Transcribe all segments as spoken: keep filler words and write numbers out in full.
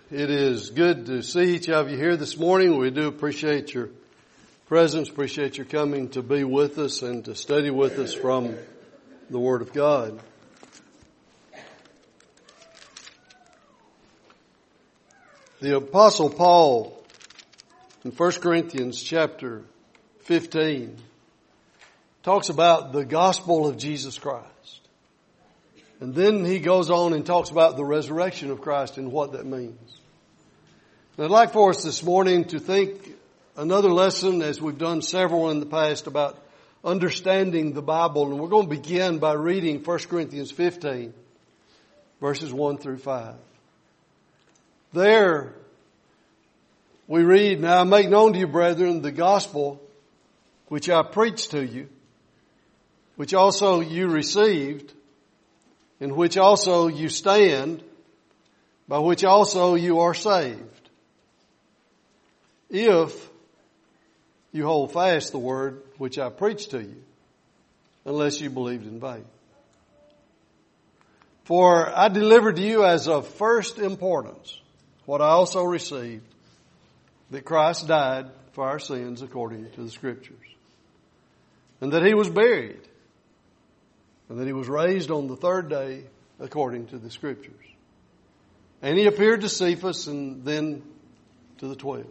It is good to see each of you here this morning. We do appreciate your presence, appreciate your coming to be with us and to study with us from the Word of God. The Apostle Paul in First Corinthians chapter fifteen talks about the gospel of Jesus Christ. And then he goes on and talks about the resurrection of Christ and what that means. And I'd like for us this morning to think another lesson, as we've done several in the past, about understanding the Bible. And we're going to begin by reading First Corinthians fifteen, verses one through five. There we read, "Now I make known to you, brethren, the gospel which I preached to you, which also you received, in which also you stand, by which also you are saved, if you hold fast the word which I preached to you, unless you believed in vain. For I delivered to you as of first importance what I also received, that Christ died for our sins according to the Scriptures, and that He was buried, and that He was raised on the third day according to the Scriptures. And He appeared to Cephas and then to the twelve."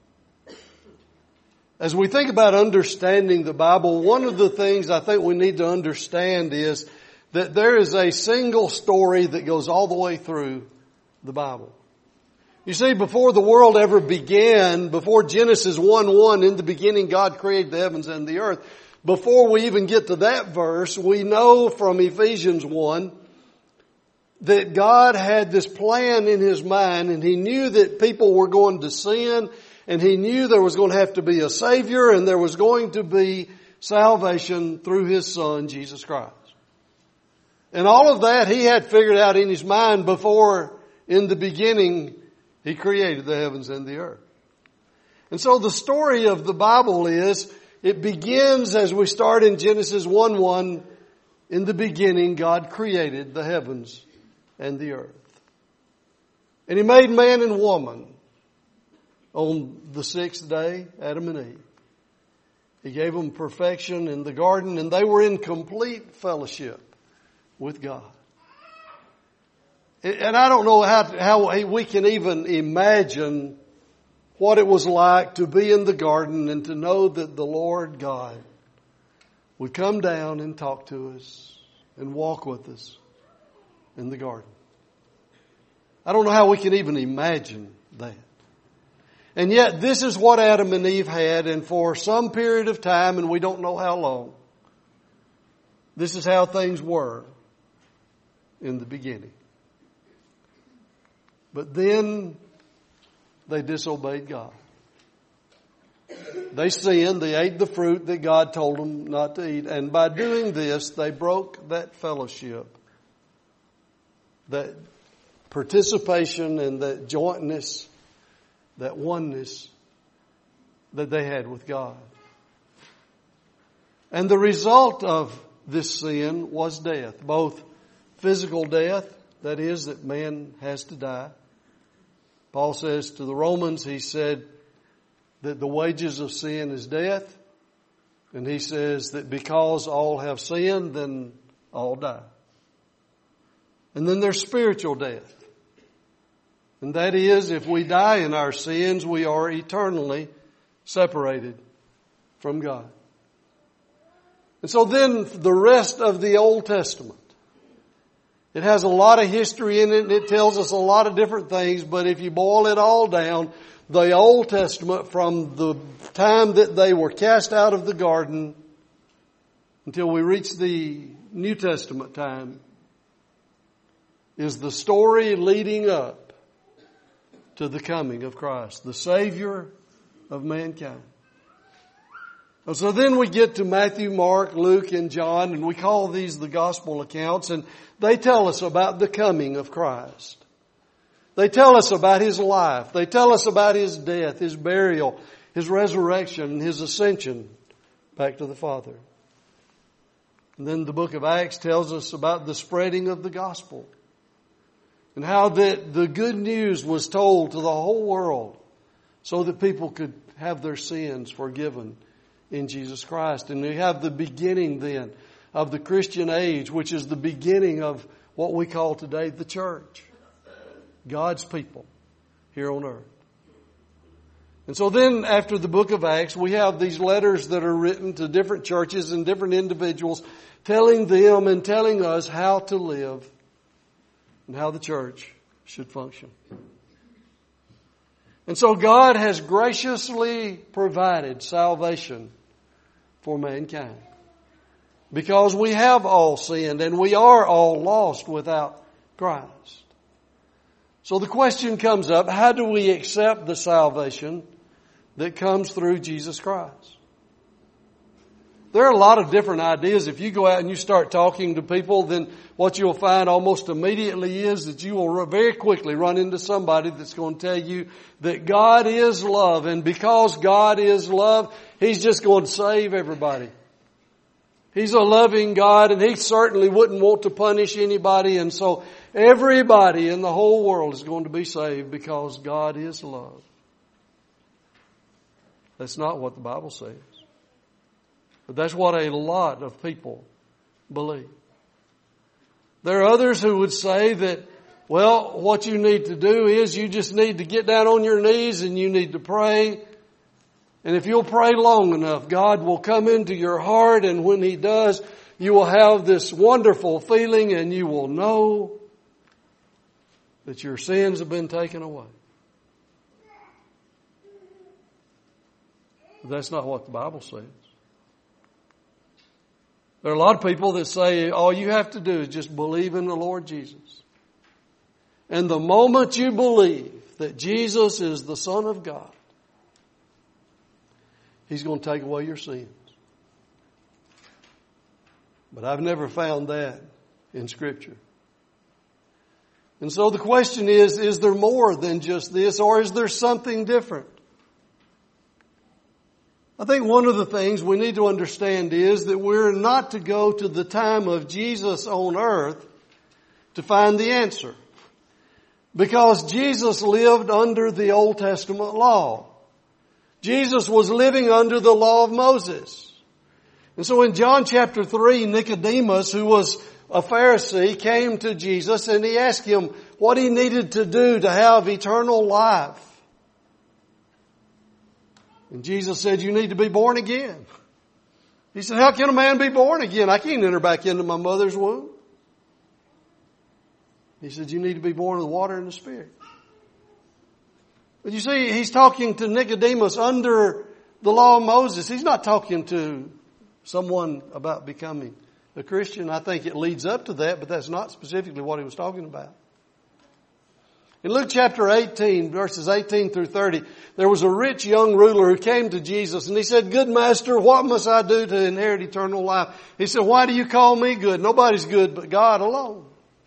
As we think about understanding the Bible, one of the things I think we need to understand is that there is a single story that goes all the way through the Bible. You see, before the world ever began, before Genesis one one, in the beginning God created the heavens and the earth, before we even get to that verse, we know from Ephesians one that God had this plan in His mind, and He knew that people were going to sin, and He knew there was going to have to be a Savior, and there was going to be salvation through His Son, Jesus Christ. And all of that He had figured out in His mind before, in the beginning, He created the heavens and the earth. And so the story of the Bible is, it begins as we start in Genesis one one. In the beginning, God created the heavens and the earth. And He made man and woman on the sixth day, Adam and Eve. He gave them perfection in the garden, and they were in complete fellowship with God. And I don't know how, how we can even imagine what it was like to be in the garden and to know that the Lord God would come down and talk to us and walk with us in the garden. I don't know how we can even imagine that. And yet this is what Adam and Eve had, and for some period of time, and we don't know how long, this is how things were in the beginning. But then they disobeyed God. They sinned. They ate the fruit that God told them not to eat. And by doing this, they broke that fellowship, that participation and that jointness, that oneness that they had with God. And the result of this sin was death, both physical death, that is, that man has to die. Paul says to the Romans, he said that the wages of sin is death. And he says that because all have sinned, then all die. And then there's spiritual death. And that is, if we die in our sins, we are eternally separated from God. And so then the rest of the Old Testament, it has a lot of history in it, and it tells us a lot of different things, but if you boil it all down, the Old Testament, from the time that they were cast out of the garden until we reach the New Testament time, is the story leading up to the coming of Christ, the Savior of mankind. And so then we get to Matthew, Mark, Luke, and John, and we call these the gospel accounts, and they tell us about the coming of Christ. They tell us about His life. They tell us about His death, His burial, His resurrection, His ascension back to the Father. And then the book of Acts tells us about the spreading of the gospel. And how that the good news was told to the whole world so that people could have their sins forgiven in Jesus Christ. And we have the beginning then of the Christian age, which is the beginning of what we call today the church. God's people here on earth. And so then after the book of Acts, we have these letters that are written to different churches and different individuals, telling them and telling us how to live and how the church should function. And so God has graciously provided salvation for mankind. Because we have all sinned and we are all lost without Christ. So the question comes up, how do we accept the salvation that comes through Jesus Christ? There are a lot of different ideas. If you go out and you start talking to people, then what you'll find almost immediately is that you will very quickly run into somebody that's going to tell you that God is love. And because God is love, He's just going to save everybody. He's a loving God, and He certainly wouldn't want to punish anybody. And so everybody in the whole world is going to be saved because God is love. That's not what the Bible says. But that's what a lot of people believe. There are others who would say that, well, what you need to do is you just need to get down on your knees and you need to pray. And if you'll pray long enough, God will come into your heart, and when He does, you will have this wonderful feeling and you will know that your sins have been taken away. But that's not what the Bible says. There are a lot of people that say all you have to do is just believe in the Lord Jesus. And the moment you believe that Jesus is the Son of God, He's going to take away your sins. But I've never found that in Scripture. And so the question is, is there more than just this, or is there something different? I think one of the things we need to understand is that we're not to go to the time of Jesus on earth to find the answer. Because Jesus lived under the Old Testament law. Jesus was living under the law of Moses. And so in John chapter three, Nicodemus, who was a Pharisee, came to Jesus and he asked Him what he needed to do to have eternal life. And Jesus said, you need to be born again. He said, how can a man be born again? I can't enter back into my mother's womb. He said, you need to be born of the water and the Spirit. But you see, he's talking to Nicodemus under the law of Moses. He's not talking to someone about becoming a Christian. I think it leads up to that, but that's not specifically what he was talking about. In Luke chapter eighteen, verses eighteen through thirty, there was a rich young ruler who came to Jesus and he said, good master, what must I do to inherit eternal life? He said, why do you call me good? Nobody's good but God alone.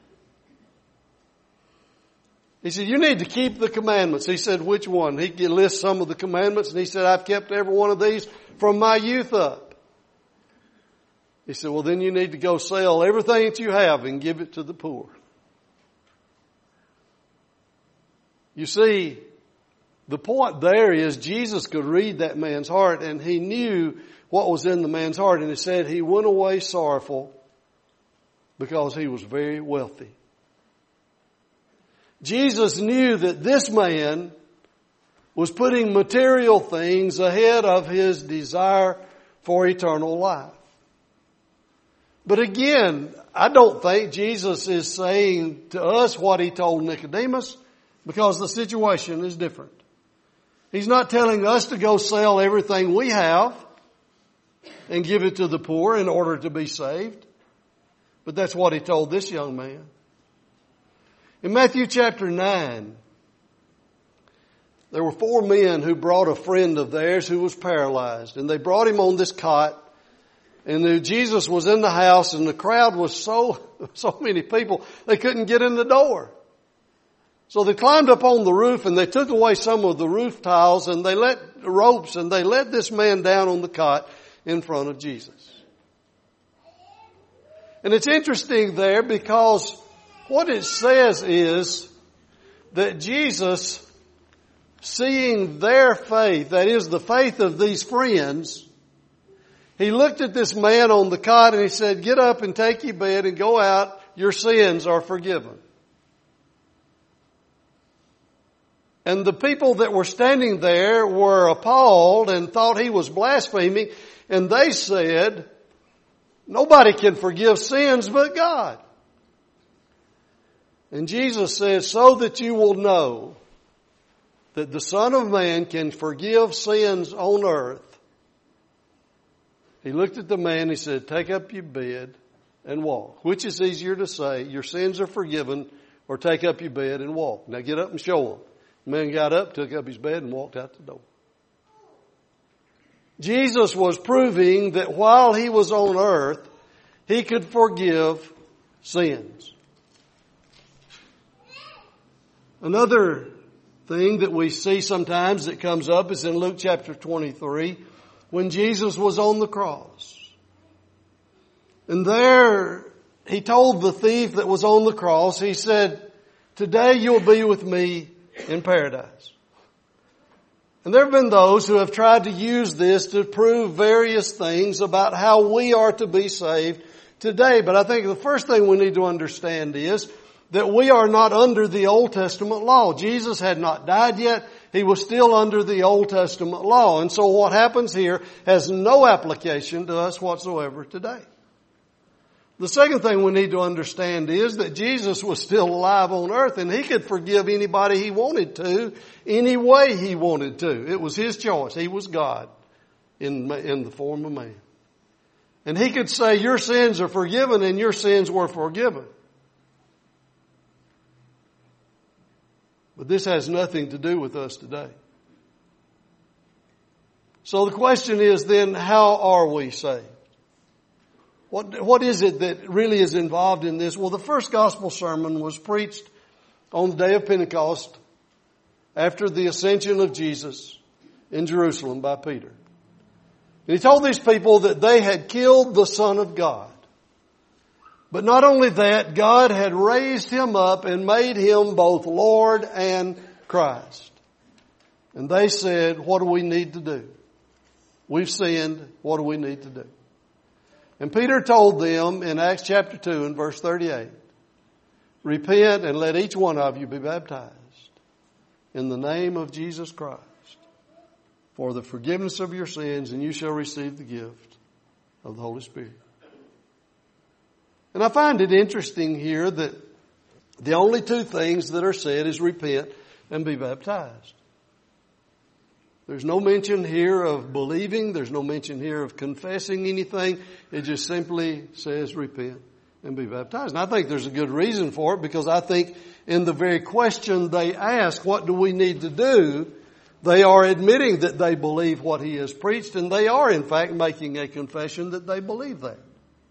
He said, you need to keep the commandments. He said, which one? He lists some of the commandments and he said, I've kept every one of these from my youth up. He said, well, then you need to go sell everything that you have and give it to the poor. You see, the point there is Jesus could read that man's heart, and He knew what was in the man's heart. And He said he went away sorrowful because he was very wealthy. Jesus knew that this man was putting material things ahead of his desire for eternal life. But again, I don't think Jesus is saying to us what He told Nicodemus, because the situation is different. He's not telling us to go sell everything we have and give it to the poor in order to be saved. But that's what He told this young man. In Matthew chapter nine, there were four men who brought a friend of theirs who was paralyzed. And they brought him on this cot. And Jesus was in the house, and the crowd was so, so many people, they couldn't get in the door. So they climbed up on the roof and they took away some of the roof tiles and they let ropes and they let this man down on the cot in front of Jesus. And it's interesting there because What it says is that Jesus, seeing their faith, that is the faith of these friends, He looked at this man on the cot and He said, get up and take your bed and go out. Your sins are forgiven. And the people that were standing there were appalled and thought He was blaspheming. And they said, nobody can forgive sins but God. And Jesus says, so that you will know that the Son of Man can forgive sins on earth. He looked at the man and He said, take up your bed and walk. Which is easier to say, your sins are forgiven, or take up your bed and walk. Now get up and show them. The man got up, took up his bed and walked out the door. Jesus was proving that while He was on earth, He could forgive sins. Another thing that we see sometimes that comes up is in Luke chapter twenty-three, when Jesus was on the cross. And there He told the thief that was on the cross, He said, today you'll be with me in paradise. And there have been those who have tried to use this to prove various things about how we are to be saved today. But I think the first thing we need to understand is that we are not under the Old Testament law. Jesus had not died yet. He was still under the Old Testament law. And so what happens here has no application to us whatsoever today. The second thing we need to understand is that Jesus was still alive on earth and He could forgive anybody He wanted to, any way He wanted to. It was His choice. He was God in, in the form of man. And He could say, your sins are forgiven, and your sins were forgiven. But this has nothing to do with us today. So the question is then, how are we saved? What, what is it that really is involved in this? Well, the first gospel sermon was preached on the day of Pentecost after the ascension of Jesus in Jerusalem by Peter. And he told these people that they had killed the Son of God. But not only that, God had raised Him up and made Him both Lord and Christ. And they said, what do we need to do? We've sinned. What do we need to do? And Peter told them in Acts chapter two and verse thirty-eight, repent and let each one of you be baptized in the name of Jesus Christ for the forgiveness of your sins, and you shall receive the gift of the Holy Spirit. And I find it interesting here that the only two things that are said is repent and be baptized. There's no mention here of believing. There's no mention here of confessing anything. It just simply says repent and be baptized. And I think there's a good reason for it, because I think in the very question they ask, what do we need to do? They are admitting that they believe what He has preached, and they are in fact making a confession that they believe that.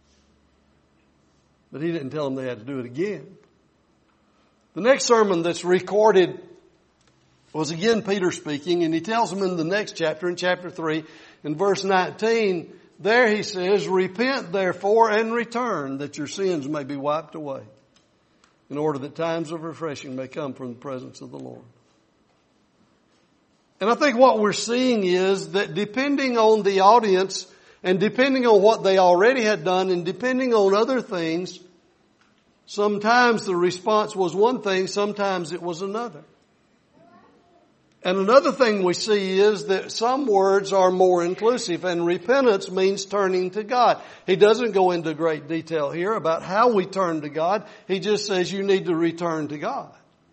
But He didn't tell them they had to do it again. The next sermon that's recorded was again Peter speaking, and he tells them in the next chapter, in chapter three, in verse nineteen, there he says, repent therefore and return, that your sins may be wiped away, in order that times of refreshing may come from the presence of the Lord. And I think what we're seeing is that depending on the audience, and depending on what they already had done, and depending on other things, sometimes the response was one thing, sometimes it was another. And another thing we see is that some words are more inclusive, and repentance means turning to God. He doesn't go into great detail here about how we turn to God. He just says you need to return to God.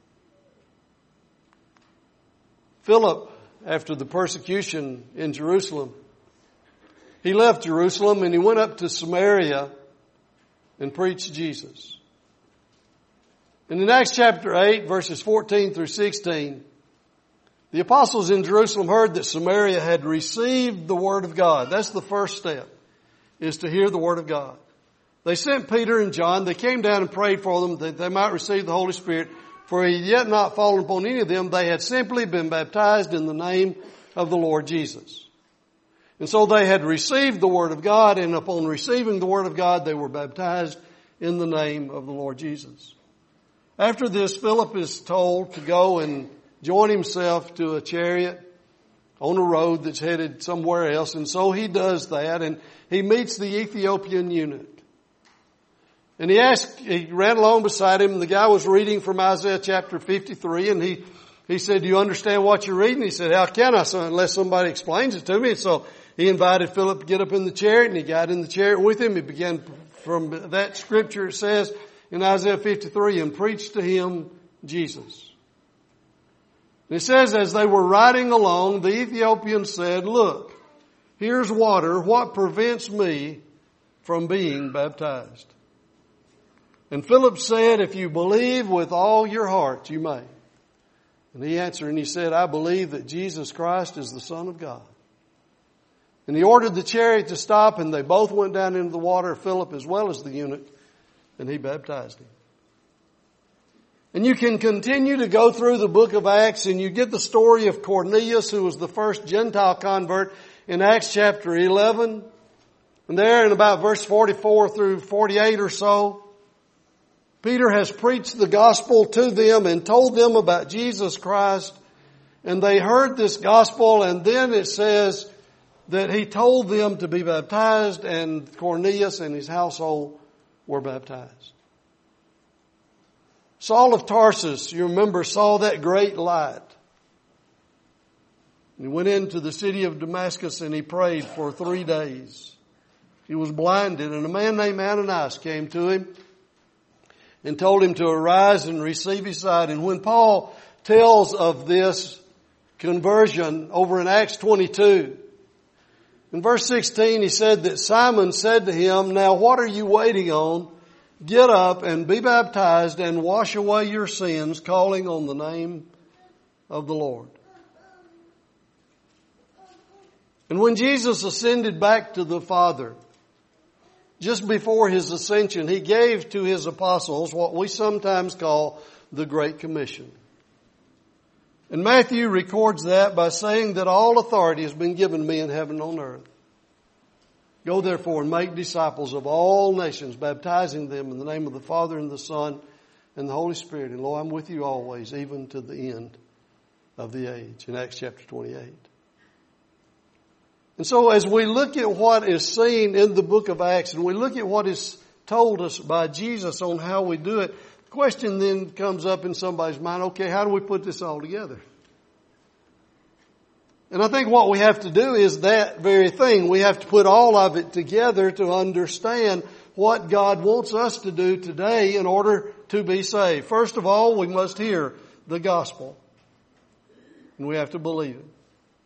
Philip, after the persecution in Jerusalem, he left Jerusalem and he went up to Samaria and preached Jesus. And in Acts chapter eight, verses fourteen through sixteen, the apostles in Jerusalem heard that Samaria had received the Word of God. That's the first step, is to hear the Word of God. They sent Peter and John. They came down and prayed for them that they might receive the Holy Spirit. For he had yet not fallen upon any of them. They had simply been baptized in the name of the Lord Jesus. And so they had received the Word of God, and upon receiving the Word of God, they were baptized in the name of the Lord Jesus. After this, Philip is told to go and join himself to a chariot on a road that's headed somewhere else. And so he does that, and he meets the Ethiopian eunuch. And he asked, he ran along beside him, and the guy was reading from Isaiah chapter fifty-three, and he, he said, do you understand what you're reading? He said, how can I, son, unless somebody explains it to me? And so he invited Philip to get up in the chariot, and he got in the chariot with him. He began from that scripture, it says in Isaiah fifty-three, and preached to him Jesus. And it says, as they were riding along, the Ethiopian said, look, here's water. What prevents me from being baptized? And Philip said, if you believe with all your heart, you may. And he answered and he said, I believe that Jesus Christ is the Son of God. And he ordered the chariot to stop, and they both went down into the water, Philip as well as the eunuch, and he baptized him. And you can continue to go through the book of Acts, and you get the story of Cornelius, who was the first Gentile convert in Acts chapter eleven. And there in about verse forty-four through forty-eight or so, Peter has preached the gospel to them and told them about Jesus Christ. And they heard this gospel, and then it says that he told them to be baptized, and Cornelius and his household were baptized. Saul of Tarsus, you remember, saw that great light. He went into the city of Damascus and he prayed for three days. He was blinded, and a man named Ananias came to him and told him to arise and receive his sight. And when Paul tells of this conversion over in Acts twenty-two, in verse sixteen, he said that Simon said to him, now what are you waiting on? Get up and be baptized and wash away your sins, calling on the name of the Lord. And when Jesus ascended back to the Father, just before his ascension, he gave to his apostles what we sometimes call the Great Commission. And Matthew records that by saying that all authority has been given to me in heaven and on earth. Go therefore and make disciples of all nations, baptizing them in the name of the Father and the Son and the Holy Spirit. And lo, I'm with you always, even to the end of the age. In Acts chapter twenty-eight. And so as we look at what is seen in the book of Acts, and we look at what is told us by Jesus on how we do it, the question then comes up in somebody's mind, okay, how do we put this all together? And I think what we have to do is that very thing. We have to put all of it together to understand what God wants us to do today in order to be saved. First of all, we must hear the gospel. And we have to believe it.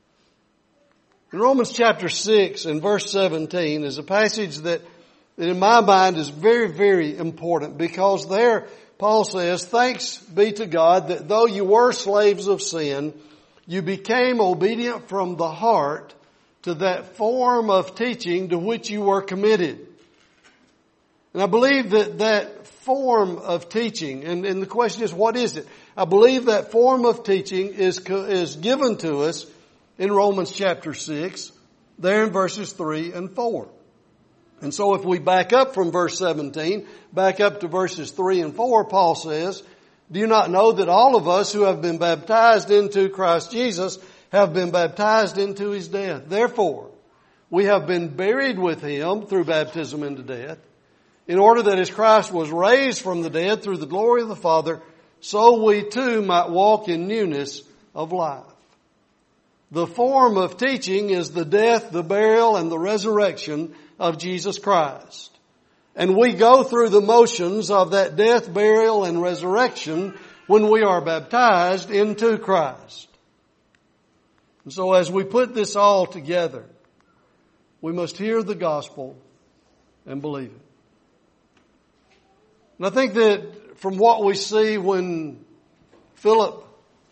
In Romans chapter six and verse seventeen is a passage that, that in my mind is very, very important, because there Paul says, thanks be to God that though you were slaves of sin, you became obedient from the heart to that form of teaching to which you were committed. And I believe that that form of teaching, and, and the question is, what is it? I believe that form of teaching is, is given to us in Romans chapter six, there in verses three and four. And so if we back up from verse seventeen, back up to verses three and four, Paul says, do you not know that all of us who have been baptized into Christ Jesus have been baptized into his death? Therefore, we have been buried with him through baptism into death, in order that as Christ was raised from the dead through the glory of the Father, so we too might walk in newness of life. The form of teaching is the death, the burial, and the resurrection of Jesus Christ. And we go through the motions of that death, burial, and resurrection when we are baptized into Christ. And so as we put this all together, we must hear the gospel and believe it. And I think that from what we see when Philip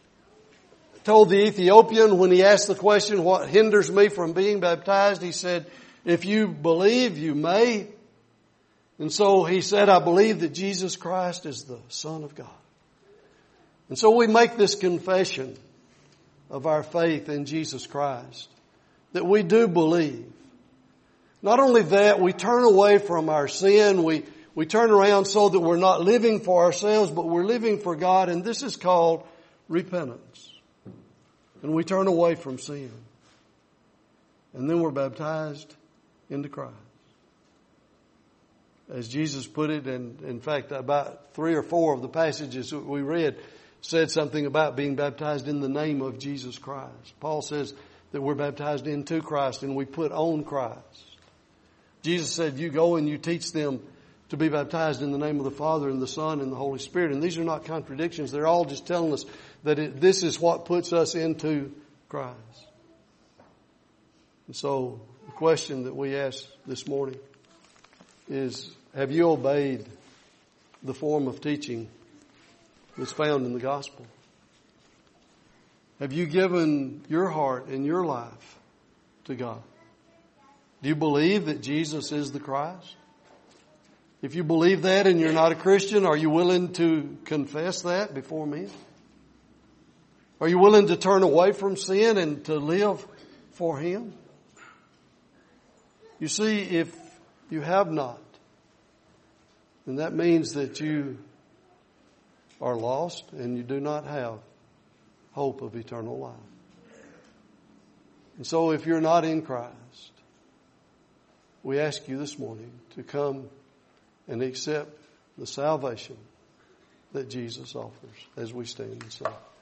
told the Ethiopian, when he asked the question, what hinders me from being baptized? He said, if you believe, you may. And so he said, I believe that Jesus Christ is the Son of God. And so we make this confession of our faith in Jesus Christ, that we do believe. Not only that, we turn away from our sin, we, We turn around so that we're not living for ourselves, but we're living for God, and this is called repentance. And we turn away from sin. And then we're baptized into Christ. As Jesus put it, and in fact about three or four of the passages that we read said something about being baptized in the name of Jesus Christ. Paul says that we're baptized into Christ and we put on Christ. Jesus said, you go and you teach them to be baptized in the name of the Father and the Son and the Holy Spirit. And these are not contradictions. They're all just telling us that it, this is what puts us into Christ. And so the question that we ask this morning is, have you obeyed the form of teaching that's found in the gospel? Have you given your heart and your life to God? Do you believe that Jesus is the Christ? If you believe that and you're not a Christian, are you willing to confess that before men? Are you willing to turn away from sin and to live for Him? You see, if you have not, then that means that you are lost and you do not have hope of eternal life. And so if you're not in Christ, we ask you this morning to come and accept the salvation that Jesus offers as we stand and sing.